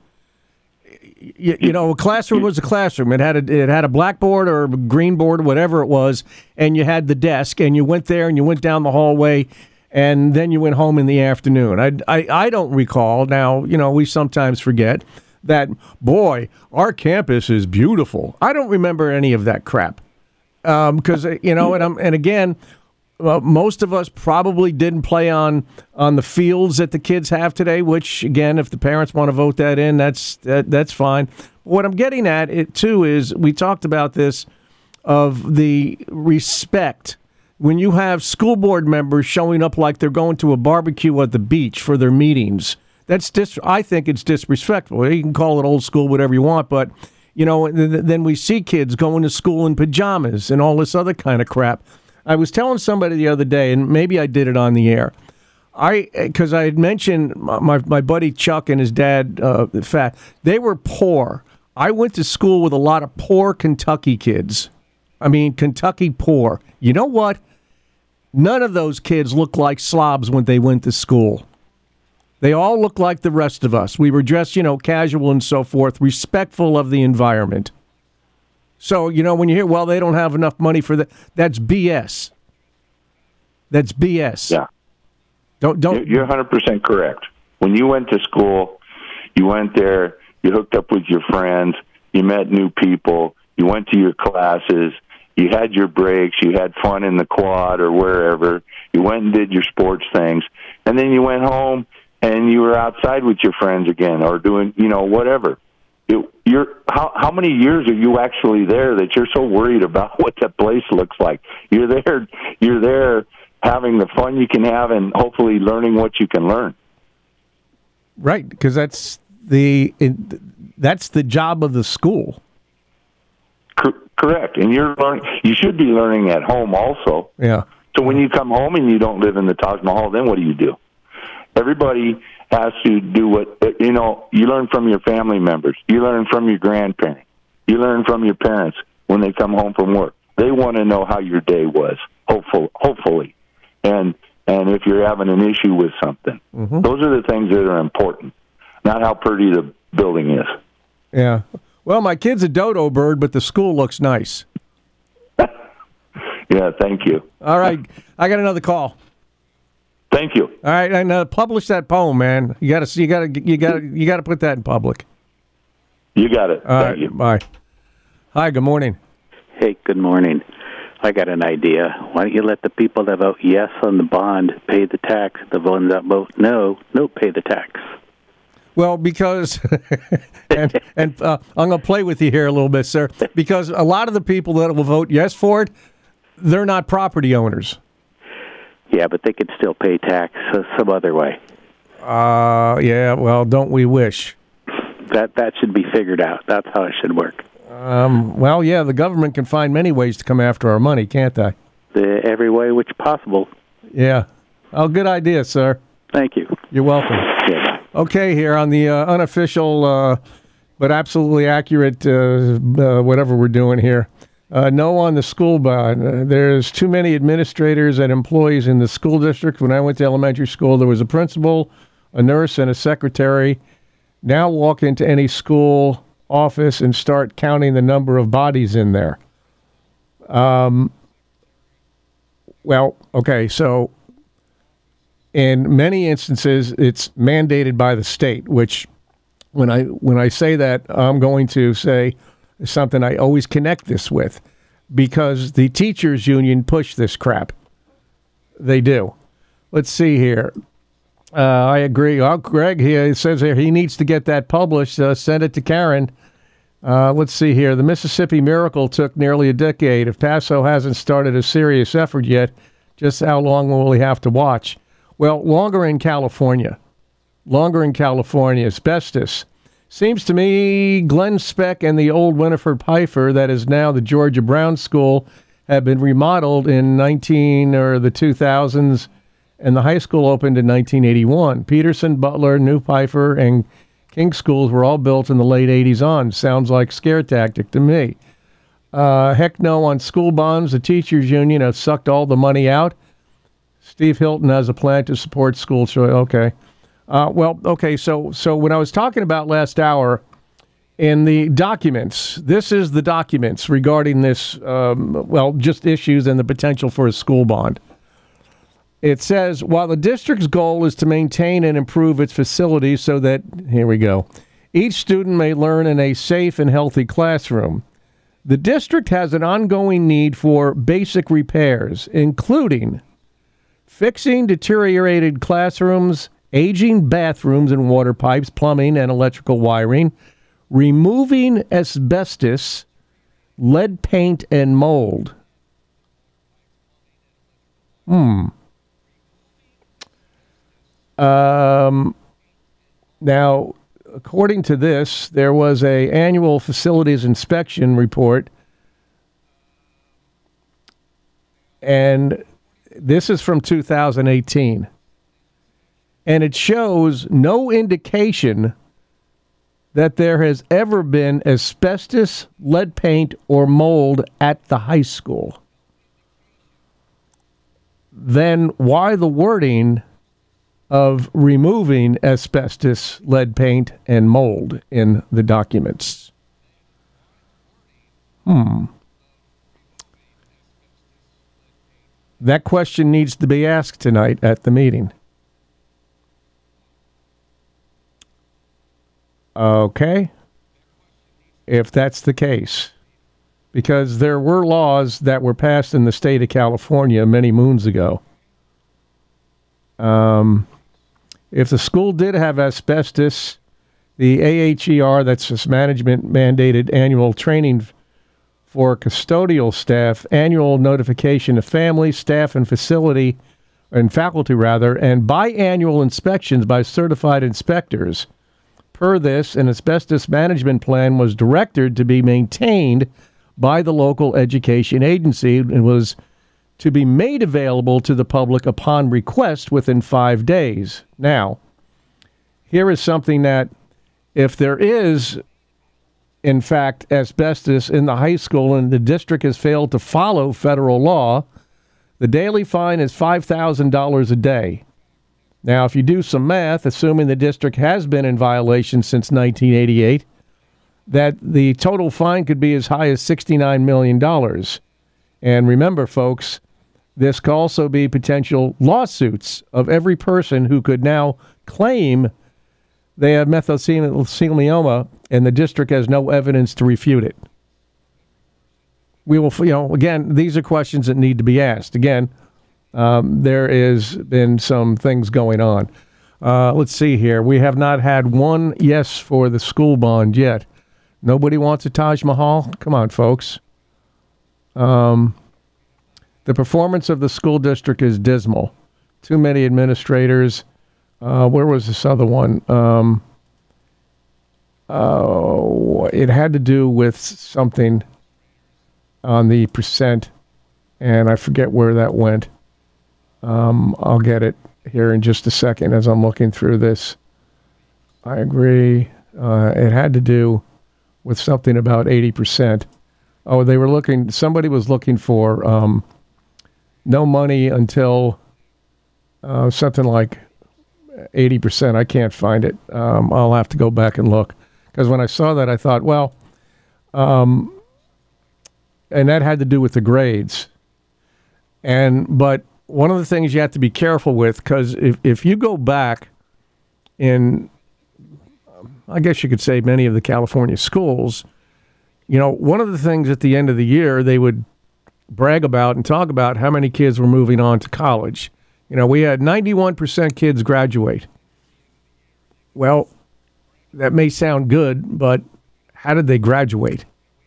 Speaker 7: You, you know, a classroom was a classroom. It had a it had a blackboard or a green board or whatever it was, and you had the desk, and you went there and you went down the hallway, and then you went home in the afternoon. I, I, I don't recall. Now, you know, we sometimes forget that, boy, our campus is beautiful. I don't remember any of that crap. Because, um, you know, and, I'm, and again, well, most of us probably didn't play on on the fields that the kids have today, which, again, if the parents want to vote that in, that's that, that's fine. What I'm getting at, it too, is we talked about this of the respect. When you have school board members showing up like they're going to a barbecue at the beach for their meetings, that's dis- I think it's disrespectful. You can call it old school, whatever you want, but, you know, th- then we see kids going to school in pajamas and all this other kind of crap. I was telling somebody the other day, and maybe I did it on the air, I because I had mentioned my my buddy Chuck and his dad, uh, Fat. They were poor. I went to school with a lot of poor Kentucky kids. I mean, Kentucky poor. You know what? None of those kids looked like slobs when they went to school. They all looked like the rest of us. We were dressed, you know, casual and so forth, respectful of the environment. So, you know, when you hear, well, they don't have enough money for that, that's B S. That's B S.
Speaker 3: Yeah.
Speaker 7: Don't, don't.
Speaker 3: You're one hundred percent correct. When you went to school, you went there, you hooked up with your friends, you met new people, you went to your classes, you had your breaks, you had fun in the quad or wherever, you went and did your sports things, and then you went home and you were outside with your friends again or doing, you know, whatever. It, you're how how many years are you actually there that you're so worried about what that place looks like? You're there, you're there having the fun you can have and hopefully learning what you can learn.
Speaker 7: Right, because that's the it, that's the job of the school.
Speaker 3: Co- correct, and you're learning. You should be learning at home also.
Speaker 7: Yeah.
Speaker 3: So when you come home and you don't live in the Taj Mahal, then what do you do? Everybody has to do what, you know, you learn from your family members. You learn from your grandparents. You learn from your parents when they come home from work. They want to know how your day was, hopeful, hopefully. And and if you're having an issue with something. Mm-hmm. Those are the things that are important, not how pretty the building is.
Speaker 7: Yeah. Well, my kid's a dodo bird, but the school looks nice.
Speaker 3: Yeah, thank you.
Speaker 7: All right. I got another call.
Speaker 3: Thank you.
Speaker 7: All right, and uh, publish that poem, man. You got to you got to you got to you got to put that in public.
Speaker 3: You got it.
Speaker 7: All
Speaker 3: Thank
Speaker 7: right,
Speaker 3: you.
Speaker 7: Bye. Hi. Good morning.
Speaker 4: Hey. Good morning. I got an idea. Why don't you let the people that vote yes on the bond pay the tax? The ones that vote no, no, pay the tax.
Speaker 7: Well, because, and, and uh, I'm going to play with you here a little bit, sir, because a lot of the people that will vote yes for it, they're not property owners.
Speaker 4: Yeah, but they could still pay tax uh, some other way.
Speaker 7: Uh, yeah, well, don't we wish?
Speaker 4: That that should be figured out. That's how it should work.
Speaker 7: Um, well, yeah, the government can find many ways to come after our money, can't they?
Speaker 4: The, every way which possible.
Speaker 7: Yeah. Oh, good idea, sir.
Speaker 4: Thank you.
Speaker 7: You're welcome.
Speaker 4: Yeah.
Speaker 7: Okay, here on the uh, unofficial uh, but absolutely accurate uh, uh, whatever we're doing here. Uh, no on the school bond. Uh, there's too many administrators and employees in the school district. When I went to elementary school, there was a principal, a nurse, and a secretary. Now walk into any school office and start counting the number of bodies in there. Um. Well, okay, so in many instances, it's mandated by the state, which when I when I say that, I'm going to say something I always connect this with, because the teachers union push this crap. They do. Let's see here. Uh, I agree. Oh, Greg here says here he needs to get that published. Uh, send it to Karen. Uh, let's see here. The Mississippi Miracle took nearly a decade. If Paso hasn't started a serious effort yet, just how long will we have to watch? Well, longer in California. Longer in California. Asbestos. Seems to me Glenn Speck and the old Winifred Pfeiffer, that is now the Georgia Brown School, have been remodeled in nineteen or the two thousands, and the high school opened in nineteen eighty-one. Peterson, Butler, New Pfeiffer, and King schools were all built in the late eighties on. Sounds like scare tactic to me. Uh, heck no on school bonds. The teachers union have sucked all the money out. Steve Hilton has a plan to support school choice. Okay. Uh, well, okay, so so when I was talking about last hour, in the documents, this is the documents regarding this, um, well, just issues and the potential for a school bond. It says, while the district's goal is to maintain and improve its facilities so that, here we go, each student may learn in a safe and healthy classroom, the district has an ongoing need for basic repairs, including fixing deteriorated classrooms, aging bathrooms and water pipes, plumbing and electrical wiring, removing asbestos, lead paint, and mold. Hmm. Um. Now, according to this, there was a annual facilities inspection report, and this is from two thousand eighteen. And it shows no indication that there has ever been asbestos, lead paint, or mold at the high school. Then why the wording of removing asbestos, lead paint, and mold in the documents? Hmm. That question needs to be asked tonight at the meeting. Okay, if that's the case, because there were laws that were passed in the state of California many moons ago. Um, if the school did have asbestos, the A H E R, that's this management mandated annual training for custodial staff, annual notification of family, staff, and facility, and faculty rather, and biannual inspections by certified inspectors. Per this, an asbestos management plan was directed to be maintained by the local education agency and was to be made available to the public upon request within five days. Now, here is something that, if there is, in fact, asbestos in the high school and the district has failed to follow federal law, the daily fine is five thousand dollars a day. Now, if you do some math, assuming the district has been in violation since nineteen eighty-eight, that the total fine could be as high as sixty-nine million dollars. And remember, folks, this could also be potential lawsuits of every person who could now claim they have mesothelioma and the district has no evidence to refute it. We will, you know, again, these are questions that need to be asked. Again, Um, there has been some things going on. Uh, let's see here. We have not had one yes for the school bond yet. Nobody wants a Taj Mahal? Come on, folks. Um, the performance of the school district is dismal. Too many administrators. Uh, where was this other one? Um, uh, it had to do with something on the percent, and I forget where that went. Um, I'll get it here in just a second as I'm looking through this. I agree. Uh, it had to do with something about eighty percent. Oh, they were looking, somebody was looking for um, no money until uh, something like eighty percent. I can't find it. Um, I'll have to go back and look. Because when I saw that, I thought, well, um, and that had to do with the grades. And, but one of the things you have to be careful with, because if, if you go back in, I guess you could say many of the California schools, you know, one of the things at the end of the year they would brag about and talk about how many kids were moving on to college. You know, we had ninety-one percent kids graduate. Well, that may sound good, but how did they graduate?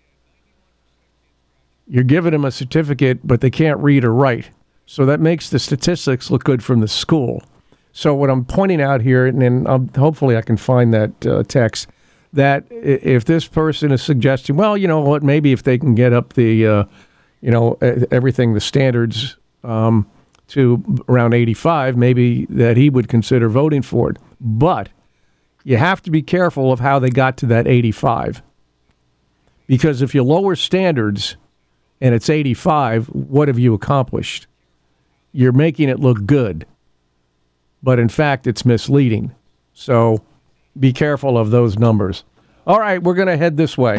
Speaker 7: You're giving them a certificate, but they can't read or write. So that makes the statistics look good from the school. So what I'm pointing out here, and then um, hopefully I can find that uh, text, that if this person is suggesting, well, you know what, maybe if they can get up the, uh, you know, everything, the standards um, to around eighty-five, maybe that he would consider voting for it. But you have to be careful of how they got to that eighty-five. Because if you lower standards and it's eighty-five, what have you accomplished? You're making it look good. But in fact, it's misleading. So be careful of those numbers. All right, we're going to head this way.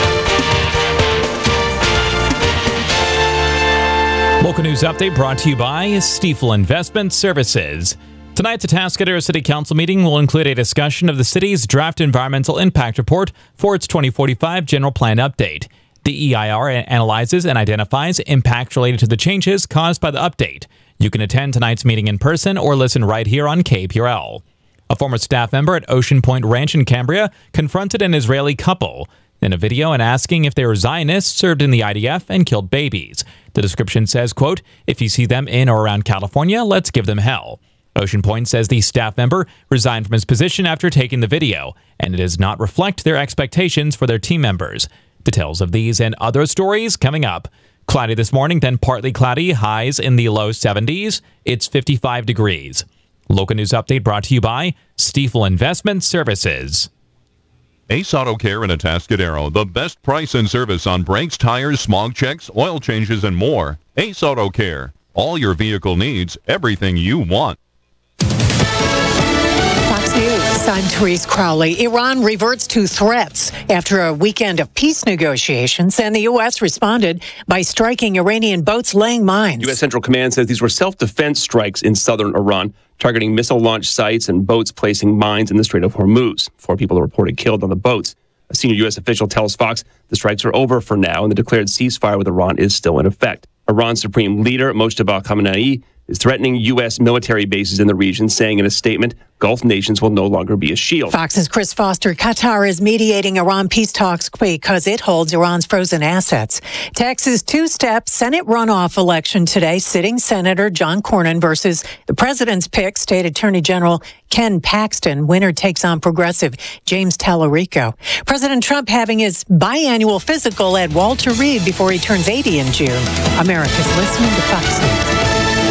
Speaker 8: Local news update brought to you by Stifel Investment Services. Tonight's Atascadero City Council meeting will include a discussion of the city's draft environmental impact report for its twenty forty-five general plan update. The E I R analyzes and identifies impacts related to the changes caused by the update. You can attend tonight's meeting in person or listen right here on K P R L. A former staff member at Ocean Point Ranch in Cambria confronted an Israeli couple in a video and asking if they were Zionists, served in the I D F, and killed babies. The description says, quote, "If you see them in or around California, let's give them hell." Ocean Point says the staff member resigned from his position after taking the video, and it does not reflect their expectations for their team members. Details of these and other stories coming up. Cloudy this morning, then partly cloudy, highs in the low seventies. It's fifty-five degrees. Local news update brought to you by Stifel Investment Services.
Speaker 5: Ace Auto Care in Atascadero, the best price and service on brakes, tires, smog checks, oil changes, and more. Ace Auto Care, all your vehicle needs, everything you want.
Speaker 6: Fox News, I'm Therese Crowley. Iran reverts to threats after a weekend of peace negotiations, and the U S responded by striking Iranian boats laying mines.
Speaker 9: U S Central Command says these were self-defense strikes in southern Iran, targeting missile launch sites and boats placing mines in the Strait of Hormuz. Four people are reported killed on the boats. A senior U S official tells Fox the strikes are over for now, and the declared ceasefire with Iran is still in effect. Iran's supreme leader, Mojtaba Khamenei, is threatening U S military bases in the region, saying in a statement, Gulf nations will no longer be a shield.
Speaker 6: Fox's Chris Foster. Qatar is mediating Iran peace talks because it holds Iran's frozen assets. Texas two-step Senate runoff election today. Sitting Senator John Cornyn versus the president's pick, State Attorney General Ken Paxton. Winner takes on progressive James Tallarico. President Trump having his biannual physical at Walter Reed before he turns eighty in June. America's listening to Fox News.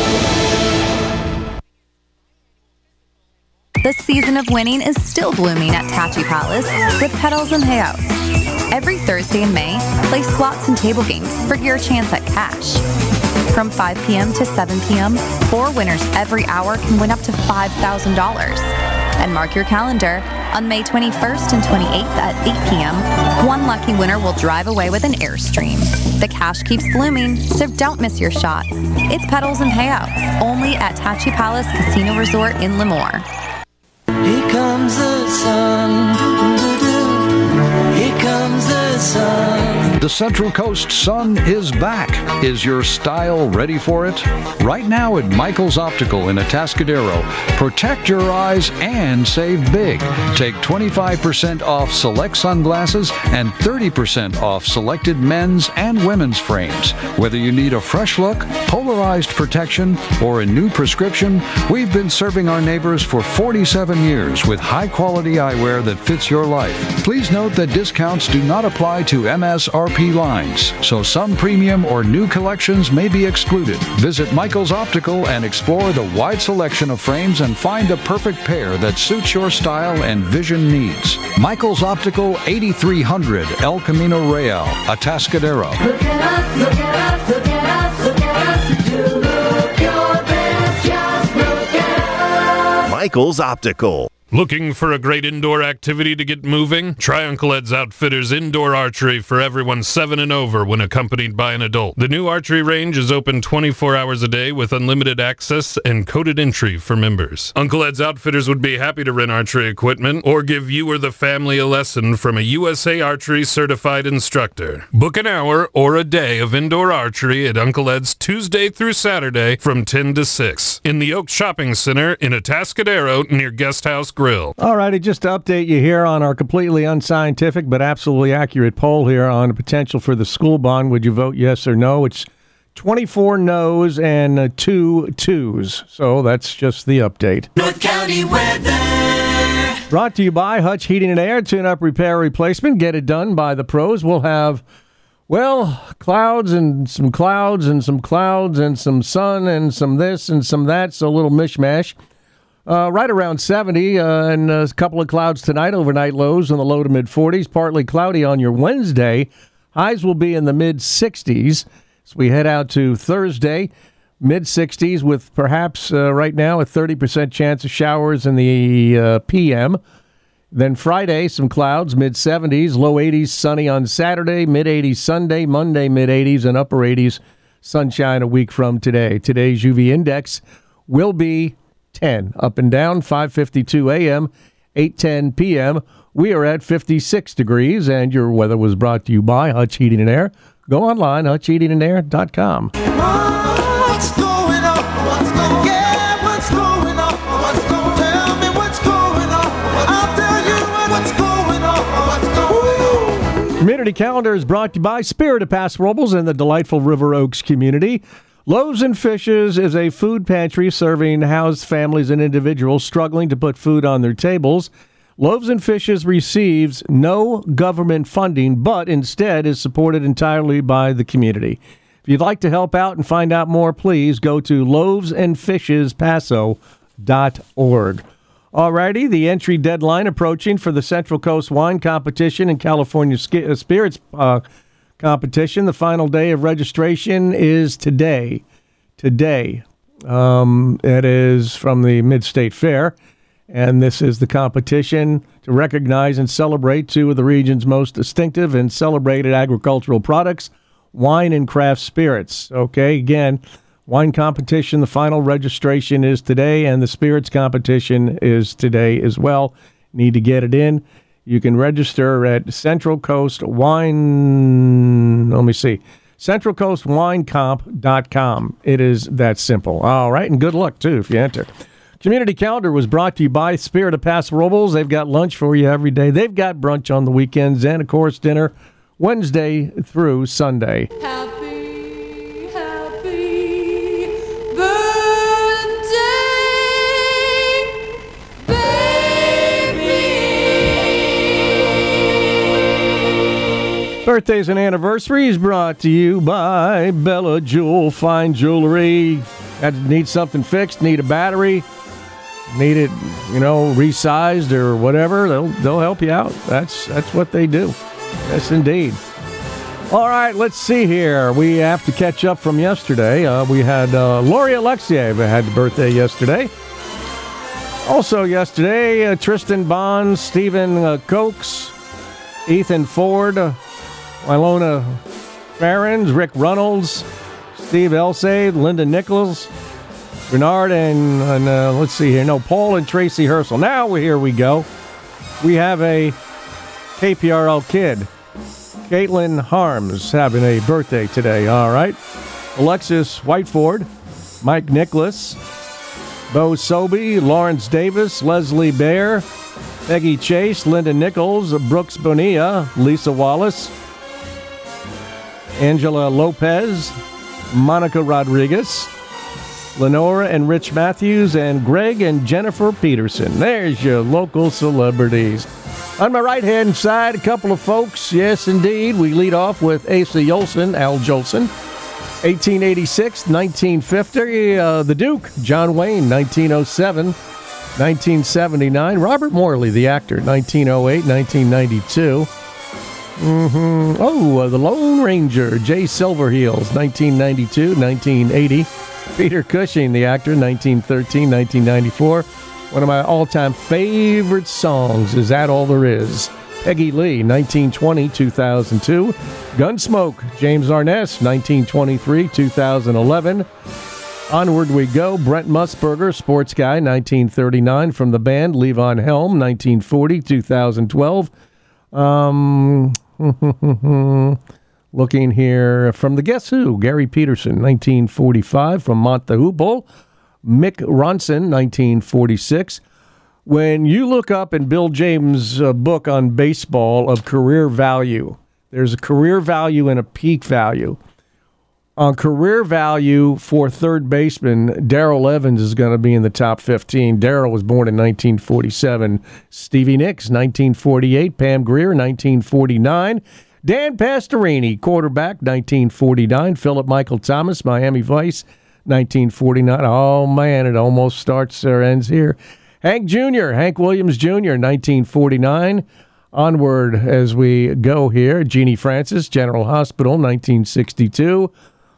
Speaker 10: The season of winning is still blooming at Tachi Palace with Petals and Payouts. Every Thursday in May, play slots and table games for your chance at cash. From five p.m. to seven p.m., four winners every hour can win up to five thousand dollars. And mark your calendar, on May twenty-first and twenty-eighth at eight p.m., one lucky winner will drive away with an Airstream. The cash keeps blooming, so don't miss your shot. It's Petals and Payouts, only at Tachi Palace Casino Resort in Lemoore.
Speaker 11: Here comes the sun. Here comes the sun.
Speaker 25: The Central Coast sun is back. Is your style ready for it? Right now at Michael's Optical in Atascadero, protect your eyes and save big. Take twenty-five percent off select sunglasses and thirty percent off selected men's and women's frames. Whether you need a fresh look, polarized protection, or a new prescription, we've been serving our neighbors for forty-seven years with high-quality eyewear that fits your life. Please note that discounts do not apply to M S or P lines, so some premium or new collections may be excluded. Visit Michael's Optical and explore the wide selection of frames and find the perfect pair that suits your style and vision needs. Michael's Optical, eighty-three hundred El Camino Real, Atascadero.
Speaker 11: Look at us, look at us, look at us, look at us. You look your best, just look at us.
Speaker 1: Michael's Optical.
Speaker 12: Looking for a great indoor activity to get moving? Try Uncle Ed's Outfitters Indoor Archery for everyone seven and over when accompanied by an adult. The new archery range is open twenty-four hours a day with unlimited access and coded entry for members. Uncle Ed's Outfitters would be happy to rent archery equipment or give you or the family a lesson from a U S A Archery certified instructor. Book an hour or a day of indoor archery at Uncle Ed's Tuesday through Saturday from ten to six in the Oak Shopping Center in Atascadero near Guest House Grill.
Speaker 7: All righty, just to update you here on our completely unscientific but absolutely accurate poll here on the potential for the school bond. Would you vote yes or no? It's twenty-four no's and uh, two twos. So that's just the update.
Speaker 11: North County weather.
Speaker 7: Brought to you by Hutch Heating and Air. Tune-up, repair, replacement. Get it done by the pros. We'll have, well, clouds and some clouds and some clouds and some sun and some this and some that. So a little mishmash. Uh, right around seventy, uh, and a couple of clouds tonight, overnight lows in the low to mid-forties, partly cloudy on your Wednesday. Highs will be in the mid-sixties. So we head out to Thursday, mid-sixties with perhaps uh, right now a thirty percent chance of showers in the uh, P M. Then Friday, some clouds, mid-seventies, low eighties, sunny on Saturday, mid-eighties Sunday, Monday, mid-eighties, and upper eighties, sunshine a week from today. Today's U V index will be ten, up and down, five fifty-two a.m., eight ten p.m. We are at fifty-six degrees, and your weather was brought to you by Hutch Heating and Air. Go online, hutch heating and air dot com.
Speaker 11: What's going on? What's going on? Yeah, what's going on? What's going on? Tell me what's going on. I'll tell you what's going on. What's going on?
Speaker 7: Community Calendar is brought to you by Spirit of Paso Robles and the delightful River Oaks community. Loaves and Fishes is a food pantry serving housed families and individuals struggling to put food on their tables. Loaves and Fishes receives no government funding, but instead is supported entirely by the community. If you'd like to help out and find out more, please go to loaves and fishes paso dot org. Alrighty, the entry deadline approaching for the Central Coast Wine Competition and California Spirits uh, Competition. The final day of registration is today. Today. Um, it is from the Mid-State Fair, and this is the competition to recognize and celebrate two of the region's most distinctive and celebrated agricultural products, wine and craft spirits. Okay, again, wine competition, the final registration is today, and the spirits competition is today as well. Need to get it in. You can register at Central Coast Wine, let me see, central coast wine comp dot com. It is that simple. All right, and good luck, too, if you enter. Community Calendar was brought to you by Spirit of Paso Robles. They've got lunch for you every day. They've got brunch on the weekends and, of course, dinner Wednesday through Sunday.
Speaker 11: Happy, happy birthday, baby.
Speaker 7: Birthdays and anniversaries brought to you by Bella Jewel Fine Jewelry. Need something fixed, need a battery, need it, you know, resized or whatever, they'll they'll help you out. That's that's what they do. Yes, indeed. All right, let's see here. We have to catch up from yesterday. Uh, we had uh, Lori Alexiev had a birthday yesterday. Also yesterday, uh, Tristan Bonds, Stephen uh, Cokes, Ethan Ford, uh, Ilona Farrens, Rick Reynolds, Steve Elsay, Linda Nichols, Bernard, and, and uh, let's see here. No, Paul and Tracy Herschel. Now here we go. We have a K P R L kid. Caitlin Harms having a birthday today. All right. Alexis Whiteford, Mike Nicholas, Bo Sobey, Lawrence Davis, Leslie Bear, Peggy Chase, Linda Nichols, Brooks Bonilla, Lisa Wallace, Angela Lopez, Monica Rodriguez, Lenora and Rich Matthews, and Greg and Jennifer Peterson. There's your local celebrities. On my right-hand side, a couple of folks. Yes, indeed. We lead off with Asa Yolson, Al Jolson. eighteen eighty-six, nineteen fifty. Uh, the Duke, John Wayne, nineteen oh seven. nineteen seventy-nine. Robert Morley, the actor, nineteen oh eight, nineteen ninety-two. Mm-hmm. Oh, uh, the Lone Ranger, Jay Silverheels, nineteen ninety-two, nineteen eighty. Peter Cushing, the actor, nineteen thirteen, nineteen ninety-four. One of my all-time favorite songs, Is That All There Is? Peggy Lee, nineteen twenty, two thousand two. Gunsmoke, James Arness, nineteen twenty-three, two thousand eleven. Onward We Go, Brent Musburger, Sports Guy, nineteen thirty-nine. From the band, Levon Helm, nineteen forty, two thousand twelve. Um, looking here, from the Guess Who, Gary Peterson, nineteen forty-five. From Mont the Hoople, Mick Ronson, nineteen forty-six. When you look up in Bill James' uh, book on baseball of career value, there's a career value and a peak value. On career value for third baseman, Darrell Evans is going to be in the top fifteen. Darrell was born in nineteen forty-seven. Stevie Nicks, nineteen forty-eight. Pam Grier, nineteen forty-nine. Dan Pastorini, quarterback, nineteen forty-nine. Philip Michael Thomas, Miami Vice, nineteen forty-nine. Oh, man, it almost starts or ends here. Hank Junior, Hank Williams Junior, nineteen forty-nine. Onward as we go here. Jeannie Francis, General Hospital, nineteen sixty-two.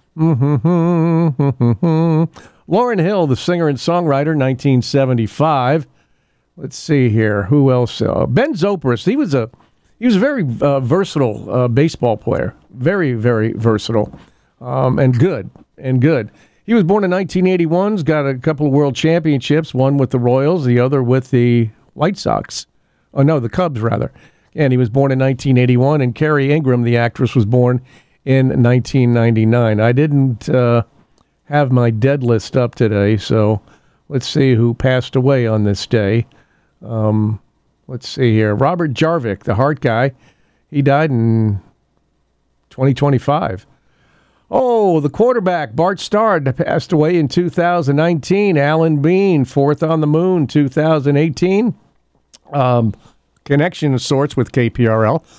Speaker 7: Mm-hmm. Lauryn Hill, the singer and songwriter, nineteen seventy-five. Let's see here. Who else? Uh, Ben Zobrist. He was a he was a very uh, versatile uh, baseball player. Very, very versatile, um, and good and good. He was born in nineteen eighty-one. He's got a couple of world championships. One with the Royals, the other with the White Sox. Oh no, the Cubs rather. And he was born in nineteen eighty-one. And Carrie Ingram, the actress, was born in nineteen ninety-nine. I didn't uh, have my dead list up today, so let's see who passed away on this day. Um, let's see here. Robert Jarvik, the Heart guy, he died in twenty twenty-five. Oh, the quarterback, Bart Starr, passed away in two thousand nineteen. Alan Bean, fourth on the moon, two thousand eighteen. Um, connection of sorts with K P R L.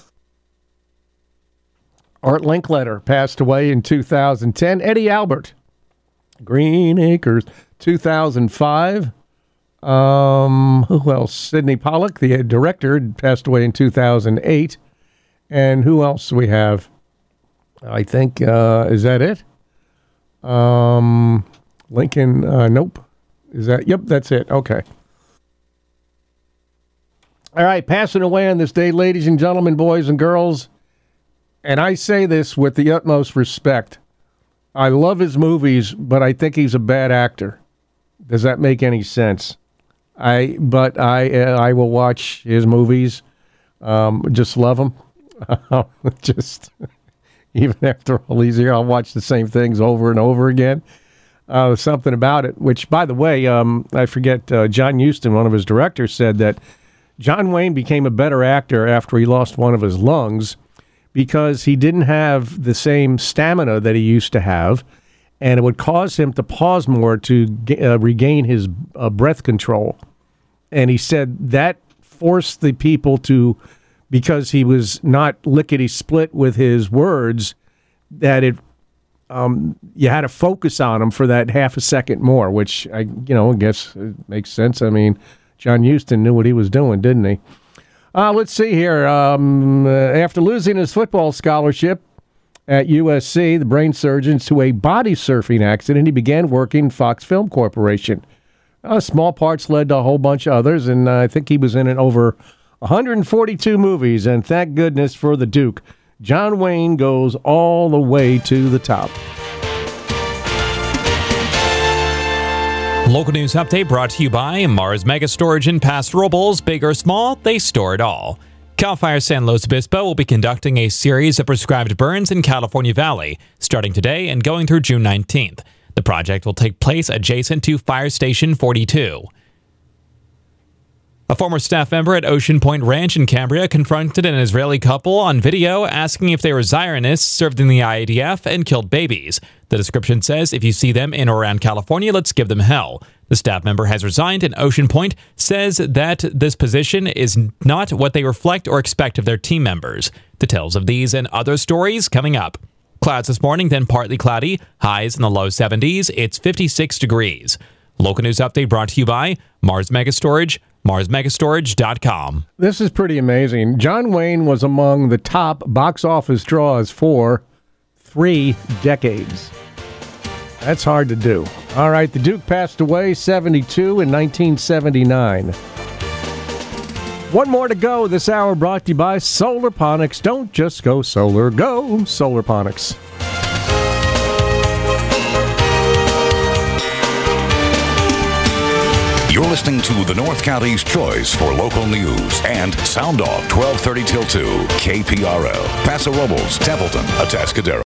Speaker 7: Art Linkletter passed away in two thousand ten. Eddie Albert, Green Acres, two thousand five. Um, who else? Sidney Pollack, the director, passed away in two thousand eight. And who else do we have? I think, uh, is that it? Um, Lincoln, uh, nope. Is that, yep, that's it. Okay. All right, passing away on this day, ladies and gentlemen, boys and girls. And I say this with the utmost respect. I love his movies, but I think he's a bad actor. Does that make any sense? I but I uh, I will watch his movies. Um, just love them. just even after all these years, I'll watch the same things over and over again. Uh, something about it. Which, by the way, um, I forget. Uh, John Huston, one of his directors, said that John Wayne became a better actor after he lost one of his lungs, because he didn't have the same stamina that he used to have, and it would cause him to pause more to uh, regain his uh, breath control. And he said that forced the people to, because he was not lickety-split with his words, that it um, you had to focus on him for that half a second more, which, I you know, I guess it makes sense. I mean, John Huston knew what he was doing, didn't he? Uh, let's see here. Um, uh, after losing his football scholarship at U S C, the brain surgeon, to a body surfing accident, he began working Fox Film Corporation. Uh, small parts led to a whole bunch of others, and uh, I think he was in it over one hundred forty-two movies, and thank goodness for the Duke. John Wayne goes all the way to the top.
Speaker 8: Local news update brought to you by Mars Mega Storage in Paso Robles. Big or small, they store it all. CAL FIRE San Luis Obispo will be conducting a series of prescribed burns in California Valley, starting today and going through June nineteenth. The project will take place adjacent to Fire Station forty-two. A former staff member at Ocean Point Ranch in Cambria confronted an Israeli couple on video asking if they were Zionists, served in the I A D F, and killed babies. The description says, if you see them in or around California, let's give them hell. The staff member has resigned, and Ocean Point says that this position is not what they reflect or expect of their team members. Details of these and other stories coming up. Clouds this morning, then partly cloudy. Highs in the low seventies. It's fifty-six degrees. Local news update brought to you by Mars Mega Storage, mars mega storage dot com.
Speaker 7: This is pretty amazing. John Wayne was among the top box office draws for three decades. That's hard to do. All right, the Duke passed away seventy-two in nineteen seventy-nine. One more to go this hour, brought to you by Solarponics. Don't just go solar, go Solarponics.
Speaker 1: You're listening to the North County's choice for local news and Sound Off twelve thirty till two, K P R L, Paso Robles, Templeton, Atascadero.